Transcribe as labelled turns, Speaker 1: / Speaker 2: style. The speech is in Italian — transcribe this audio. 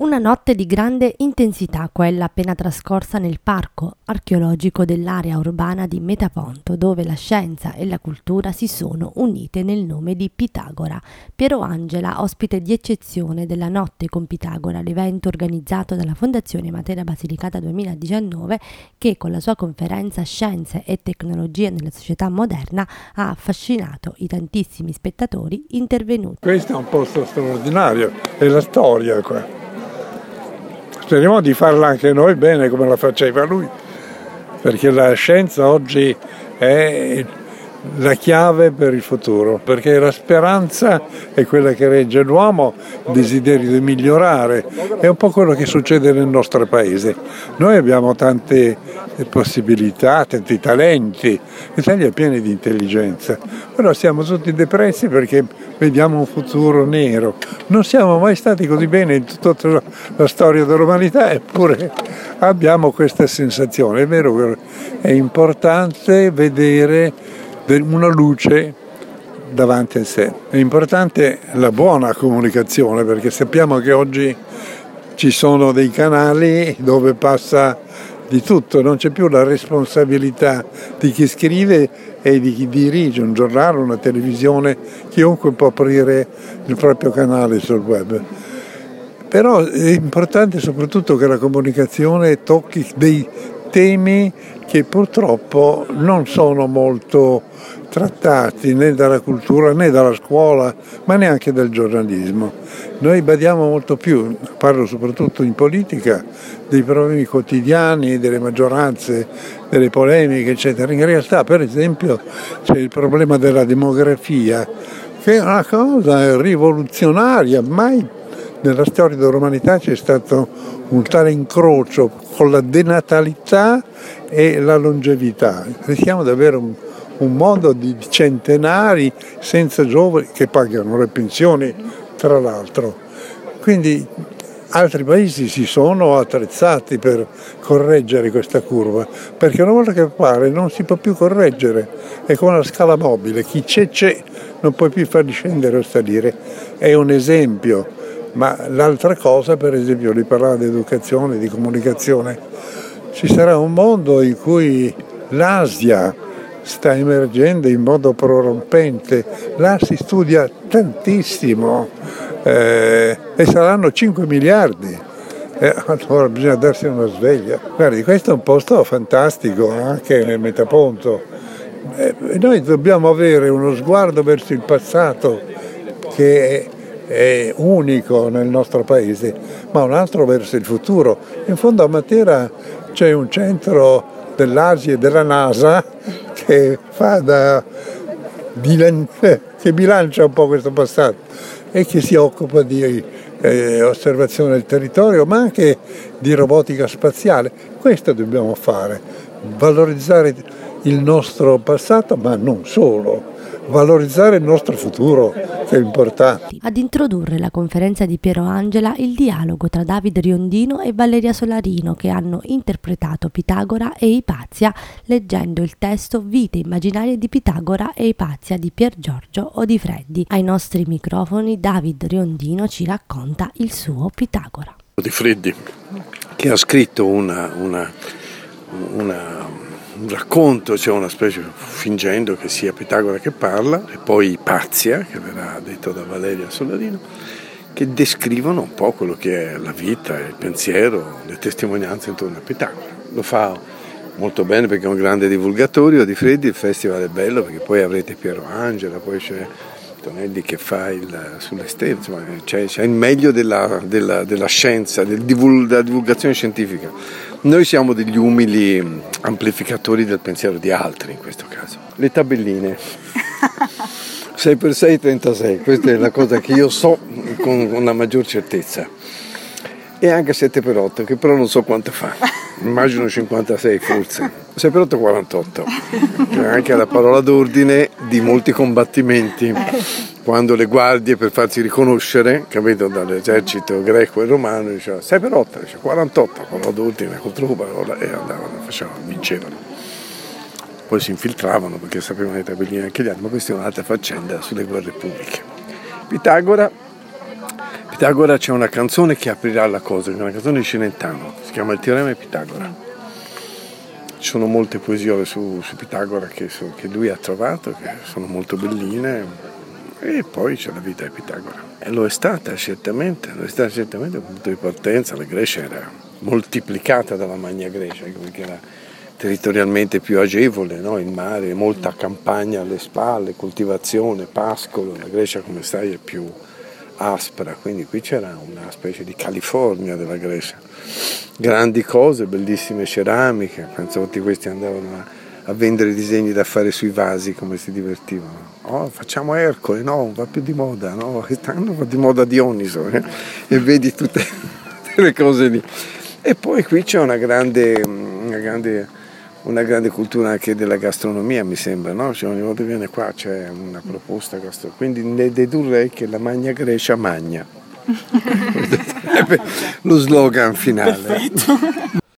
Speaker 1: Una notte di grande intensità, quella appena trascorsa nel parco archeologico dell'area urbana di Metaponto, dove la scienza e la cultura si sono unite nel nome di Pitagora. Piero Angela, ospite di eccezione della Notte con Pitagora, l'evento organizzato dalla Fondazione Matera Basilicata 2019, che con la sua conferenza Scienze e tecnologie nella società moderna ha affascinato i tantissimi spettatori intervenuti.
Speaker 2: Questo è un posto straordinario, è la storia qua. Speriamo di farla anche noi bene come la faceva lui, perché la scienza oggi è la chiave per il futuro, perché la speranza è quella che regge l'uomo, il desiderio di migliorare, è un po' quello che succede nel nostro paese. Noi abbiamo tante possibilità, tanti talenti, l'Italia è piena di intelligenza, però siamo tutti depressi perché vediamo un futuro nero. Non siamo mai stati così bene in tutta la storia dell'umanità, eppure abbiamo questa sensazione. È vero che è importante vedere una luce davanti a sé. È importante la buona comunicazione, perché sappiamo che oggi ci sono dei canali dove passa di tutto, non c'è più la responsabilità di chi scrive e di chi dirige un giornale, una televisione, chiunque può aprire il proprio canale sul web. Però è importante soprattutto che la comunicazione tocchi dei temi che purtroppo non sono molto trattati né dalla cultura né dalla scuola, ma neanche dal giornalismo. Noi badiamo molto più, parlo soprattutto in politica, dei problemi quotidiani, delle maggioranze, delle polemiche, eccetera. In realtà, per esempio, c'è il problema della demografia, che è una cosa rivoluzionaria. Mai nella storia dell'umanità c'è stato un tale incrocio con la denatalità e la longevità. Rischiamo di avere un mondo di centenari senza giovani che pagano le pensioni, tra l'altro. Quindi altri paesi si sono attrezzati per correggere questa curva, perché una volta che appare non si può più correggere, è come una scala mobile, chi c'è, non puoi più farli scendere o salire. È un esempio. Ma l'altra cosa, per esempio, lui parlava di educazione, di comunicazione, ci sarà un mondo in cui l'Asia sta emergendo in modo prorompente, là si studia tantissimo e saranno 5 miliardi, allora bisogna darsi una sveglia. Guardi, questo è un posto fantastico anche nel Metaponto, noi dobbiamo avere uno sguardo verso il passato che è unico nel nostro paese, ma un altro verso il futuro. In fondo a Matera c'è un centro dell'Asia e della NASA che che bilancia un po' questo passato e che si occupa di osservazione del territorio, ma anche di robotica spaziale. Questo dobbiamo fare, valorizzare il nostro passato, ma non solo. Valorizzare il nostro futuro, che è importante.
Speaker 1: Ad introdurre la conferenza di Piero Angela il dialogo tra David Riondino e Valeria Solarino, che hanno interpretato Pitagora e Ipazia leggendo il testo Vite immaginarie di Pitagora e Ipazia di Pier Giorgio Odifreddi. Ai nostri microfoni David Riondino ci racconta il suo Pitagora.
Speaker 3: Odifreddi, che ha scritto un racconto, cioè una specie, fingendo che sia Pitagora che parla, e poi Ipazia, che verrà detto da Valeria Solarino, che descrivono un po' quello che è la vita, il pensiero, le testimonianze intorno a Pitagora. Lo fa molto bene perché è un grande divulgatore Odifreddi, il festival è bello perché poi avrete Piero Angela, poi c'è Tonelli che fa sulle stelle, insomma, c'è il meglio della scienza, della divulgazione scientifica. Noi siamo degli umili amplificatori del pensiero di altri in questo caso. Le tabelline 6x6 36, questa è la cosa che io so con una maggior certezza, e anche 7x8 che però non so quanto fa, immagino 56 forse, 6x8 48, c'è anche la parola d'ordine di molti combattimenti, quando le guardie per farsi riconoscere, capito, dall'esercito greco e romano, diceva 6x8, dice 48, parola d'ordine contro parola, e andavano, vincevano. Poi si infiltravano perché sapevano le tabelline anche gli altri, ma questa è un'altra faccenda sulle guerre pubbliche. Pitagora Pitagora c'è una canzone che aprirà la cosa, che è una canzone di Celentano, si chiama Il teorema di Pitagora. Ci sono molte poesie su Pitagora che lui ha trovato, che sono molto belline, e poi c'è la vita di Pitagora. E lo è stata certamente dal punto di partenza. La Grecia era moltiplicata dalla Magna Grecia, perché era territorialmente più agevole, no? Il mare, molta campagna alle spalle, coltivazione, pascolo. La Grecia, come sai, è più aspra, quindi qui c'era una specie di California della Grecia, grandi cose, bellissime ceramiche, penso tutti questi andavano a vendere disegni da fare sui vasi, come si divertivano. Oh, facciamo Ercole, no, va più di moda, no, quest'anno va di moda Dioniso, e vedi tutte le cose lì. E poi qui c'è una grande cultura anche della gastronomia, mi sembra, no? Cioè, ogni volta che viene qua c'è una proposta gastronomica, quindi ne dedurrei che la Magna Grecia magna. Lo slogan finale. Perfetto.